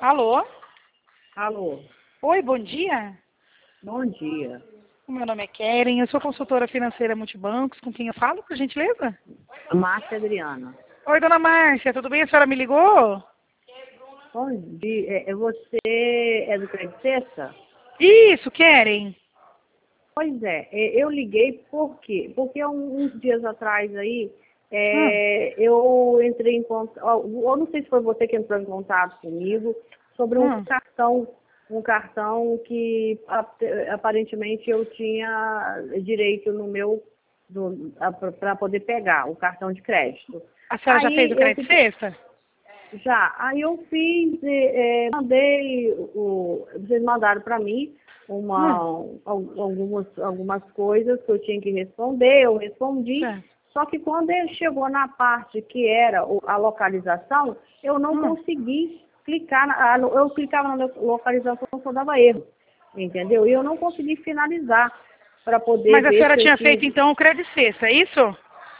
Alô? Alô, Oi, bom dia. bom dia. O meu nome é Keren, eu sou consultora financeira multibancos. Com quem eu falo, por gentileza? Márcia Adriana. Oi, dona Márcia, tudo bem? A senhora me ligou? Bom dia. Você é do Crédito Sexta? Isso, Keren. Pois é, eu liguei por quê? Porque uns dias atrás aí, Hum, eu entrei em contato, eu não sei se foi você que entrou em contato comigo, sobre hum. um cartão que aparentemente eu tinha direito no meu, para poder pegar, o cartão de crédito. A senhora já fez Aí o eu crédito sexta? aí eu fiz, mandei, vocês mandaram para mim Hum, algumas coisas que eu tinha que responder, eu respondi, certo. só que quando ele chegou na parte que era a localização, eu não Hum. consegui clicar, eu clicava na localização, só dava erro, entendeu? E eu não consegui finalizar para poder Mas a ver senhora se eu tinha tinha. feito então o crédito sexta, é isso?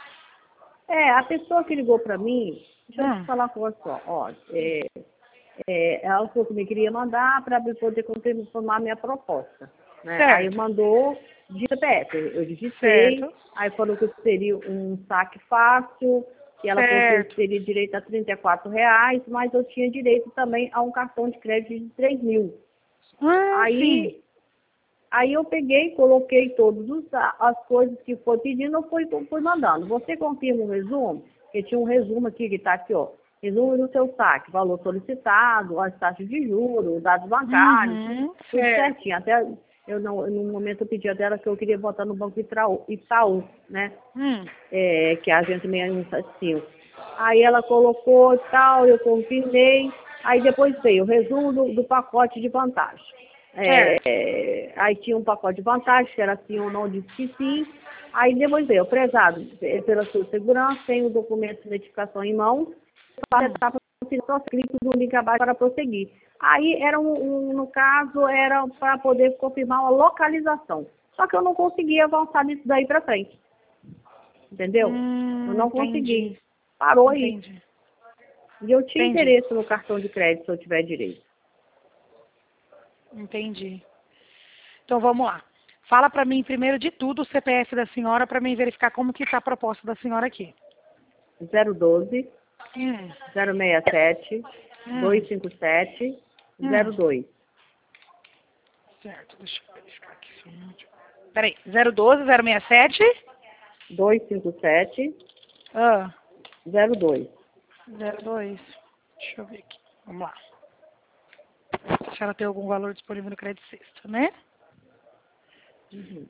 A pessoa que ligou para mim, deixa eu te Hum, falar com você só, ó, ela falou que me queria mandar para poder confirmar minha proposta, né? Aí certo, mandou de CPF, eu digitei, certo, aí falou que seria um saque fácil, que ela falou que eu certo. teria direito a R$ 34, mas eu tinha direito também a um cartão de crédito de 3.000. Ah, sim. Aí, aí eu peguei, coloquei todas as coisas que foi pedindo, eu fui mandando. Você confirma o resumo? Porque tinha um resumo aqui que está aqui, ó. Resumo do seu saque, valor solicitado, as taxas de juros, dados bancários, Uhum, tudo certo, certinho. Até eu não, no momento eu pedi a dela que eu queria botar no Banco Itaú, né? hum, Que é a agência 615. Aí ela colocou e tal, eu confirmei. Aí depois veio o resumo do pacote de vantagem. certo. Aí tinha um pacote de vantagem, que era sim ou não, disse que sim. Aí depois veio, prezado, pela sua segurança, tem o documento de identificação em mãos, para a Hum. etapa final, clique no link abaixo para prosseguir. Aí era no caso, era para poder confirmar uma localização. Só que eu não conseguia avançar nisso daí para frente. Entendeu? Eu não consegui. Entendi, Parou aí. entendi, E eu tinha entendi, interesse no cartão de crédito se eu tiver direito. entendi. Então vamos lá. Fala para mim primeiro de tudo o CPF da senhora para mim verificar como que está a proposta da senhora aqui. 012 Hum, 067 hum, 257 hum. 02. Certo, deixa eu verificar aqui. Peraí, 012, 067? 257 Ah, 02. 02. Deixa eu ver aqui. Vamos lá. Se ela tem algum valor disponível no crédito sexta, né? Uhum.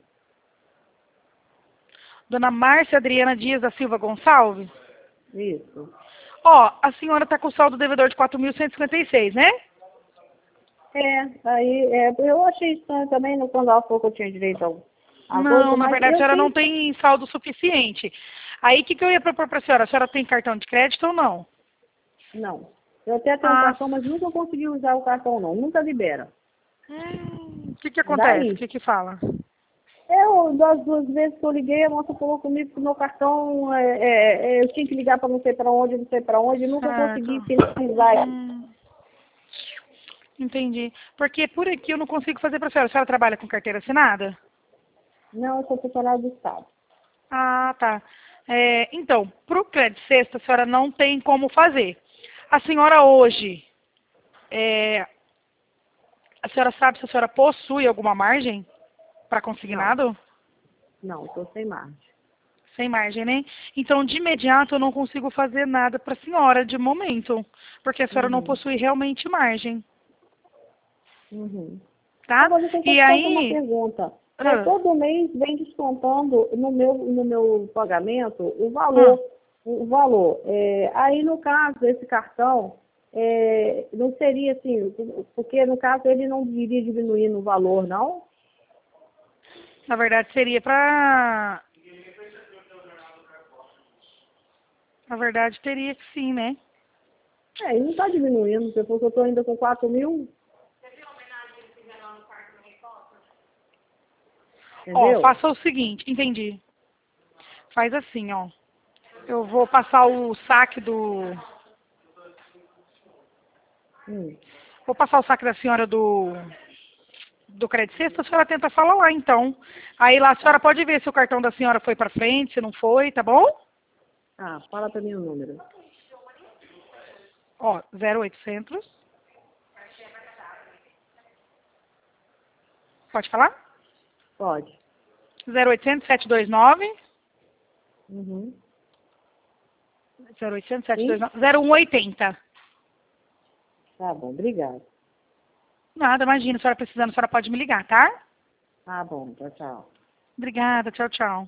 Dona Márcia Adriana Dias da Silva Gonçalves? Isso. Ó, a senhora está com o saldo devedor de 4.156, né? Eu achei estranho também quando ela falou que eu tinha direito a Não, coisa, na mas verdade a eu senhora não tenho. tem saldo suficiente. Aí o que, que eu ia propor para a senhora? A senhora tem cartão de crédito ou não? Não. Eu até tenho um Ah, cartão, mas nunca consegui usar o cartão, não. Nunca libera. o que, que acontece? O Daí, que, que fala? das duas vezes que eu liguei, a moça falou comigo que o meu cartão, eu tinha que ligar para não sei para onde, e nunca consegui Certo. finalizar. Entendi. Porque por aqui eu não consigo fazer para a senhora. A senhora trabalha com carteira assinada? Não, eu sou funcionário do Estado. Ah, tá. Então, para o crédito sexta, a senhora não tem como fazer. A senhora hoje, é, a senhora sabe se a senhora possui alguma margem para Não, consignado? não, estou sem margem. Sem margem, né? Então, de imediato, eu não consigo fazer nada para a senhora de momento, porque a senhora não Uhum, possui realmente margem, uhum. tá? Agora, deixa eu só E te fazer uma aí, pergunta. ah, Todo mês vem descontando no meu pagamento ah, o valor. Aí, no caso, esse cartão, não seria assim, porque no caso ele não iria diminuir no valor, não? na verdade, seria para... Na verdade, teria que sim, né? Ele não está diminuindo, porque eu estou ainda com 4.000, Ó, entendeu? faça o seguinte, entendi. Faz assim, ó. Eu vou passar o saque do... Hum. Vou passar o saque da senhora do Crédito Sexta, a senhora tenta falar lá, então. Aí lá a senhora pode ver se o cartão da senhora foi para frente, se não foi, tá bom? Ah, fala para mim o número. Ó, 0800. Pode falar? Pode. 0800 729 Uhum. 0800 Sim? 729 0180. Tá bom, obrigada. Nada, imagina, se a senhora precisando, a senhora pode me ligar, tá? Tá bom, tchau, tchau. Obrigada, tchau, tchau.